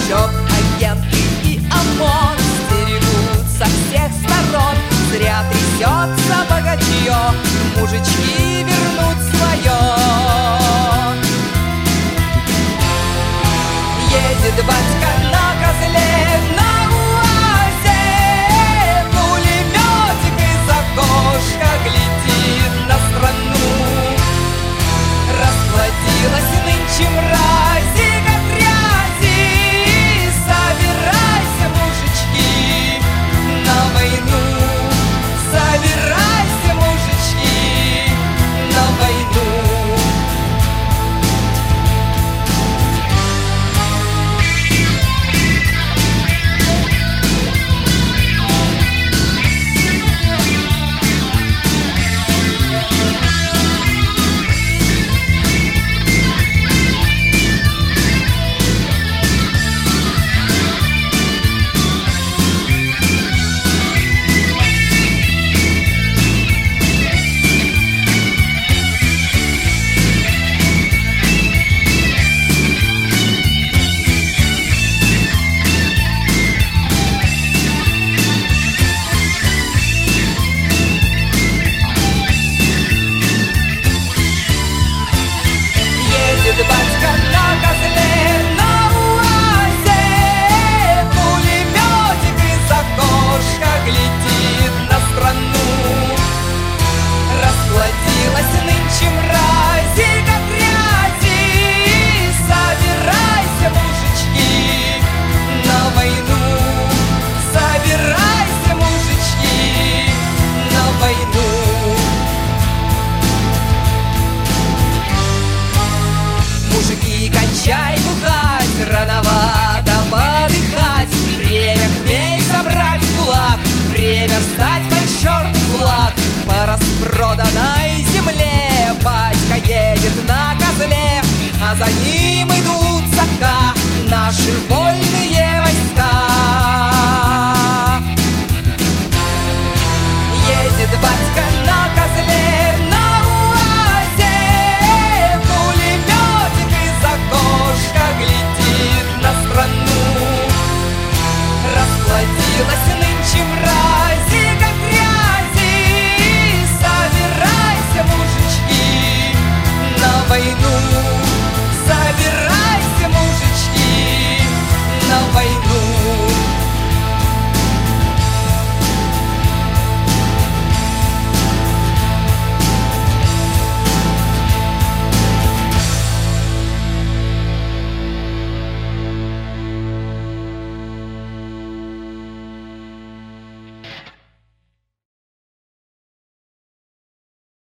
Учет, агенты и ОМОН стерегут со всех сторон. Зря трясется богатье, мужички вернуть свое. Едет батька на козле, на УАЗе, пулеметик из окошка глядит на страну. Расплодилась нынче мрази, как грязи. Собирайся, мужички, на войну. Собирайся, мужички, на войну. Батька на козле, на УАЗе, пулеметик из окошка глядит на страну. Расплодилась нынче мрази, как грязи. Собирайся, мужички, на войну. Собирайся, мужички, на войну. Мужики, кончай бухать, рановато подыхать. Время хмель собрать в кулак, время встать под черный флаг. По распроданной земле батька едет на козле, а за ним идут сока, наши вольные войска. Едет батька на козле, на УАЗе, пулеметик из окошка глядит на страну. Расплодилась нынче мрази, как грязи. Собирайся, мужички, на войну. Собирайся, мужички, на войну.